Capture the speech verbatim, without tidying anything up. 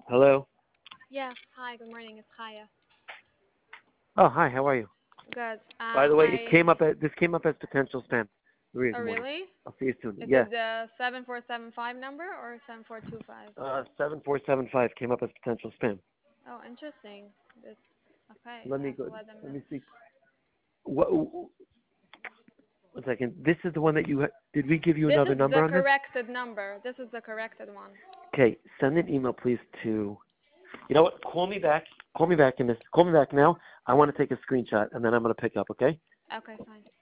Hello? Yeah. Hi. Good morning. It's Chaya. Oh, hi, how are you? Good. By Um, the way, it I. came up as, this came up as potential spam. Three in Oh, the morning. really? I'll see you soon. Is Yeah. it the seven four seven five number or seven four two five? Uh, seven four seven five came up as potential spam. Oh, interesting. This. Okay. Let I me have go, to let them let know. me see. What, one second. This is the one that you, ha- did we give you This another is the number on this? corrected number. This is the corrected one. Okay, send an email, please, to, you know what, call me back. Call me back in this, call me back now. I want to take a screenshot, and then I'm going to pick up, okay? Okay, fine.